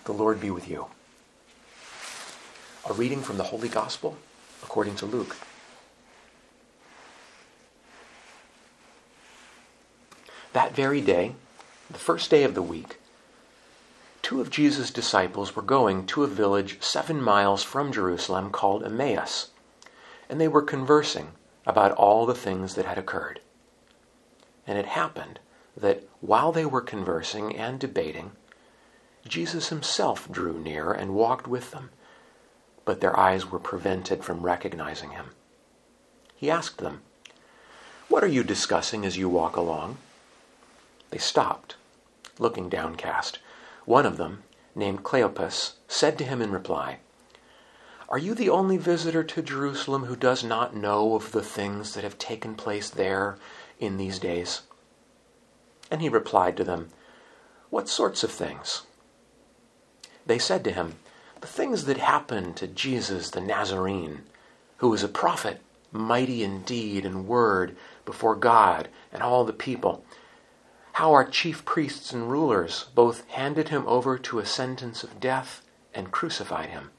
The Lord be with you. A reading from the Holy Gospel according to Luke. That very day, the first day of the week, 2 of Jesus' disciples were going to a village 7 miles from Jerusalem called Emmaus, and they were conversing about all the things that had occurred. And it happened that while they were conversing and debating, Jesus himself drew near and walked with them, but their eyes were prevented from recognizing him. He asked them, "What are you discussing as you walk along?" They stopped, looking downcast. One of them, named Cleopas, said to him in reply, "Are you the only visitor to Jerusalem who does not know of the things that have taken place there in these days?" And he replied to them, "What sorts of things?" They said to him, "The things that happened to Jesus the Nazarene, who was a prophet, mighty in deed and word before God and all the people. How our chief priests and rulers both handed him over to a sentence of death and crucified him.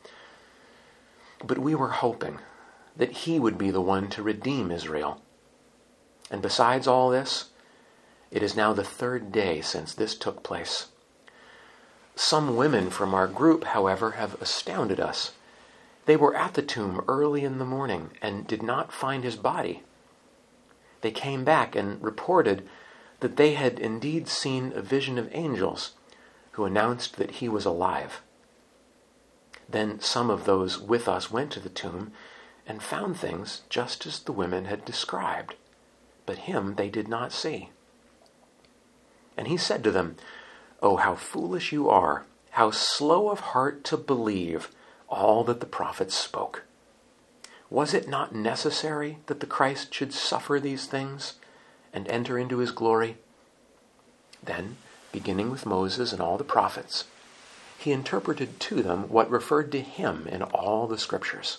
But we were hoping that he would be the one to redeem Israel. And besides all this, it is now the 3rd day since this took place. Some women from our group, however, have astounded us. They were at the tomb early in the morning and did not find his body. They came back and reported that they had indeed seen a vision of angels who announced that he was alive. Then some of those with us went to the tomb and found things just as the women had described, but him they did not see." And he said to them, "Oh, how foolish you are, how slow of heart to believe all that the prophets spoke. Was it not necessary that the Christ should suffer these things and enter into his glory?" Then, beginning with Moses and all the prophets, he interpreted to them what referred to him in all the scriptures.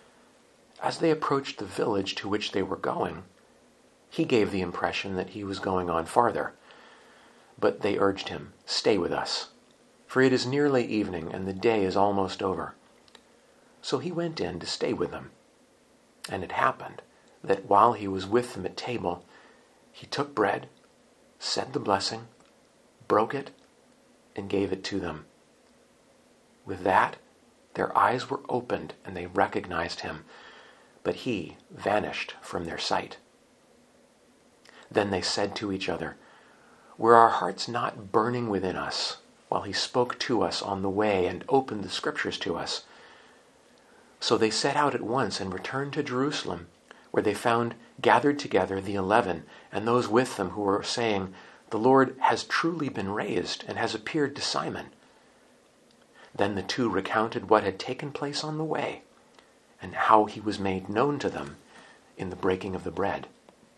As they approached the village to which they were going, he gave the impression that he was going on farther. But they urged him, "Stay with us, for it is nearly evening and the day is almost over." So he went in to stay with them. And it happened that while he was with them at table, he took bread, said the blessing, broke it, and gave it to them. With that, their eyes were opened and they recognized him, but he vanished from their sight. Then they said to each other, "Were our hearts not burning within us while he spoke to us on the way and opened the scriptures to us?" So they set out at once and returned to Jerusalem, where they found gathered together the 11 and those with them who were saying, "The Lord has truly been raised and has appeared to Simon." Then the 2 recounted what had taken place on the way and how he was made known to them in the breaking of the bread.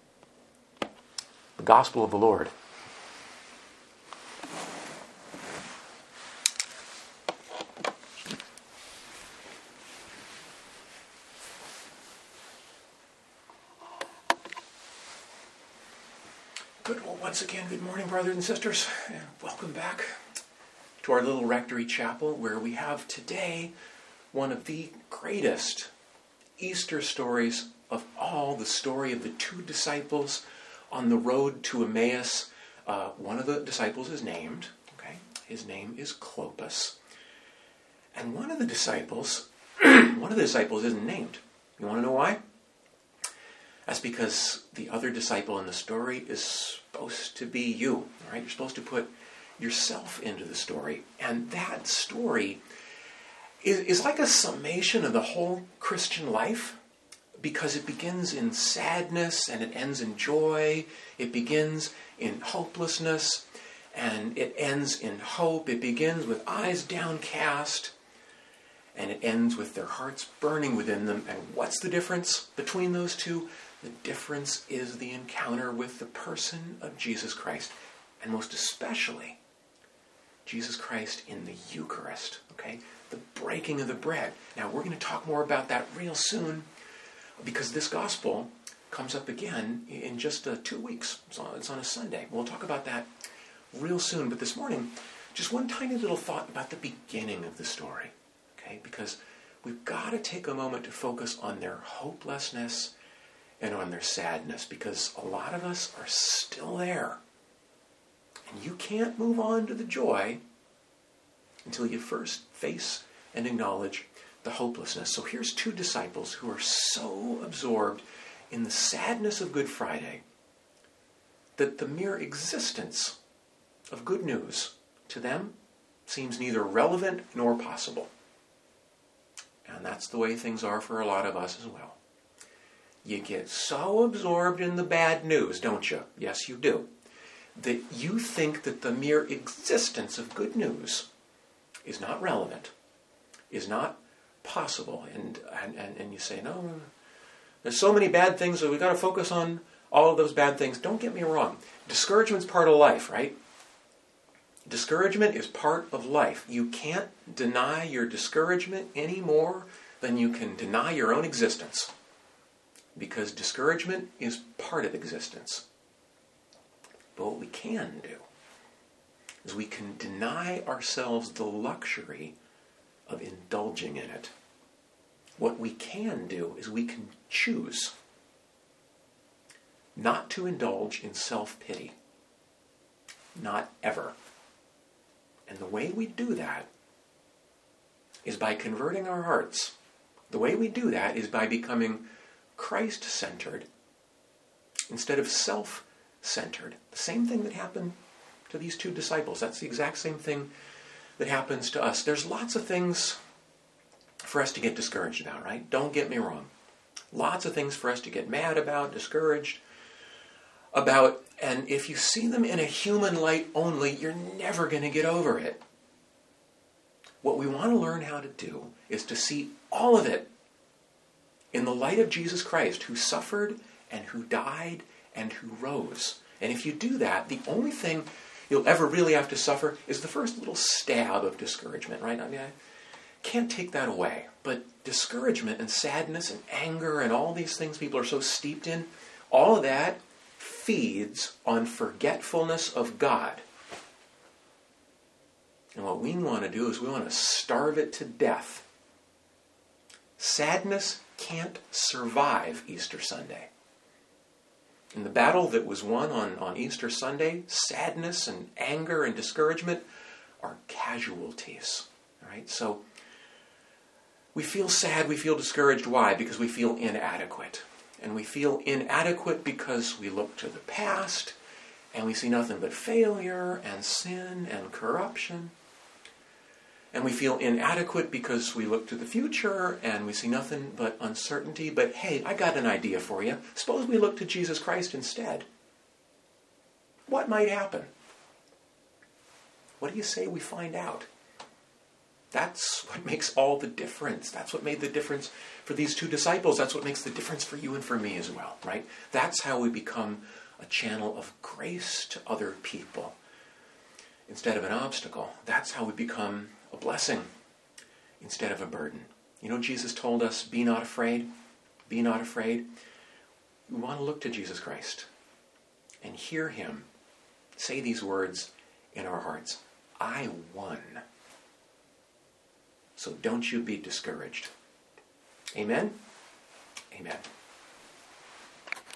The Gospel of the Lord. Good. Well, once again, good morning, brothers and sisters, and welcome back to our little rectory chapel, where we have today one of the greatest Easter stories of all, the story of the 2 disciples on the road to Emmaus. One of the disciples is named, his name is Cleopas, and one of the disciples isn't named. You want to know why? That's because the other disciple in the story is supposed to be you. All right? You're supposed to put yourself into the story. And that story is like a summation of the whole Christian life, because it begins in sadness and it ends in joy. It begins in hopelessness and it ends in hope. It begins with eyes downcast and it ends with their hearts burning within them. And what's the difference between those two? The difference is the encounter with the person of Jesus Christ, and most especially Jesus Christ in the Eucharist, the breaking of the bread. Now, we're going to talk more about that real soon, because this gospel comes up again in just 2 weeks. It's on a Sunday. We'll talk about that real soon. But this morning, just one tiny little thought about the beginning of the story, okay? Because we've got to take a moment to focus on their hopelessness and on their sadness, because a lot of us are still there. And you can't move on to the joy until you first face and acknowledge the hopelessness. So here's two disciples who are so absorbed in the sadness of Good Friday that the mere existence of good news to them seems neither relevant nor possible. And that's the way things are for a lot of us as well. You get so absorbed in the bad news, don't you? Yes, you do. That you think that the mere existence of good news is not relevant, is not possible. And you say, no, there's so many bad things that we've got to focus on all of those bad things. Don't get me wrong. Discouragement's part of life, right? Discouragement is part of life. You can't deny your discouragement any more than you can deny your own existence. Because discouragement is part of existence. But what we can do is we can deny ourselves the luxury of indulging in it. What we can do is we can choose not to indulge in self-pity. Not ever. And the way we do that is by converting our hearts. The way we do that is by becoming Christ-centered instead of self-centered. The same thing that happened to these two disciples. That's the exact same thing that happens to us. There's lots of things for us to get discouraged about, right? Don't get me wrong. Lots of things for us to get mad about, discouraged about, and if you see them in a human light only, you're never going to get over it. What we want to learn how to do is to see all of it in the light of Jesus Christ, who suffered and who died and who rose. And if you do that, the only thing you'll ever really have to suffer is the first little stab of discouragement, right? I mean, I can't take that away. But discouragement and sadness and anger and all these things people are so steeped in, all of that feeds on forgetfulness of God. And what we want to do is we want to starve it to death. Sadness can't survive Easter Sunday. In the battle that was won on Easter Sunday, sadness and anger and discouragement are casualties. All right? So we feel sad, we feel discouraged. Why? Because we feel inadequate. And we feel inadequate because we look to the past and we see nothing but failure and sin and corruption. And we feel inadequate because we look to the future and we see nothing but uncertainty. But hey, I got an idea for you. Suppose we look to Jesus Christ instead. What might happen? What do you say we find out? That's what makes all the difference. That's what made the difference for these two disciples. That's what makes the difference for you and for me as well, right? That's how we become a channel of grace to other people instead of an obstacle. That's how we become a blessing instead of a burden. You know, Jesus told us, be not afraid. Be not afraid. We want to look to Jesus Christ and hear him say these words in our hearts. I won. So don't you be discouraged. Amen? Amen.